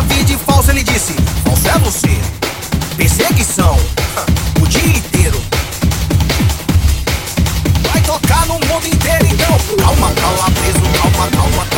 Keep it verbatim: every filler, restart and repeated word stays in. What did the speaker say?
vi de falso, ele disse: falso é você. Perseguição, o dia inteiro. Vai tocar no mundo inteiro, então calma, calma, preso, calma, calma.